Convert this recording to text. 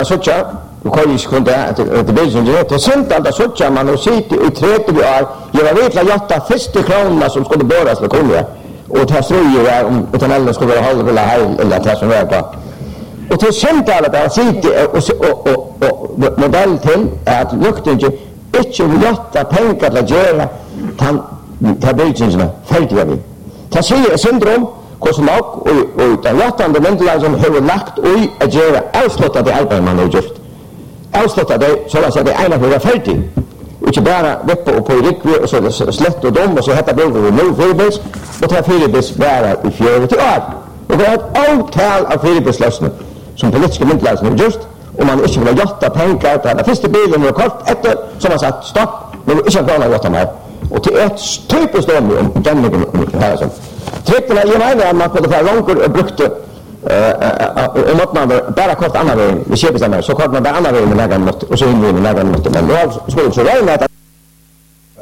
sådär och kan ju kunde det blir som det sent att sådär man och sitter i 30 år jag vet att jag första kronorna som skulle börja så kommer och ta ströjer om utan alla skulle vara halv eller hel eller ta som är på och till sent att sitter och modell till att lukten inte lätta pengar att göra ta bildningarna färdiga vi ta sig syndrom kosmok och utan lättande mentala som har lagt och att göra avsluttade arbete man har gjort avsluttade så att säga det ena för färdig och inte bara veppa och på rikvi och så slätt och dom och så heter det nu förbis och ta förbis bara i 4 år och det är ett avtal av förbislösning som politiska mentala som har gjort och man inte vill göra pengar på den första bilen och kort efter som man sagt stopp men inte bara göra mer och till ett typiskt om den här som tryckterna i mig när man kunde få långt och brukte och måste man bara kort annan väg vi köper samma så kort man bara annan väg med någon mått och så in med någon mått men då skulle så väl att